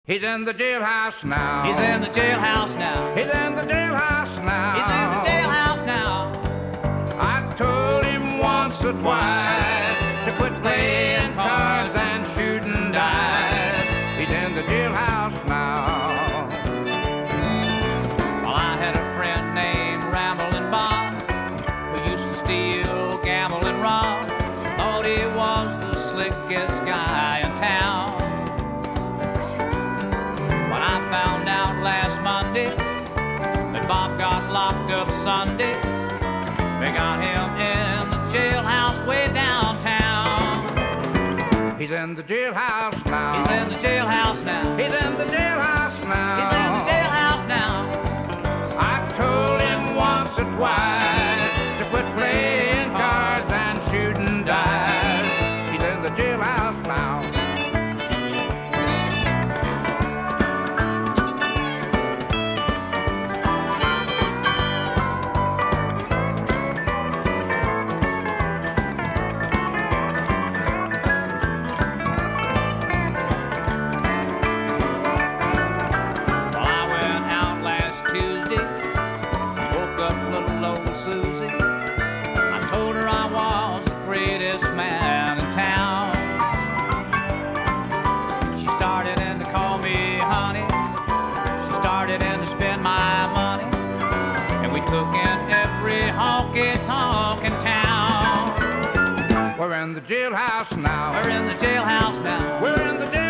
He's in the jailhouse now. He's in the jailhouse now. He's in the jailhouse now. He's in the jailhouse now. I told him once or twice to quit playing cards and shooting dice. He's in the jailhouse now. Well, I had a friend named Ramblin' Bob who used to steal, gamble, and rob. Thought he was the slickest guy in town. When I found out last Monday that Bob got locked up Sunday, they got him in the jailhouse way downtown. He's in the jailhouse now. He's in the jailhouse now. He's in the jailhouse now. He's in the jailhouse now. I told him once or twice to quit playing cards and shooting dice. He's in the jailhouse now. Honky-tonk in town. We're in the jailhouse now. We're in the jailhouse now. We're in the jailhouse.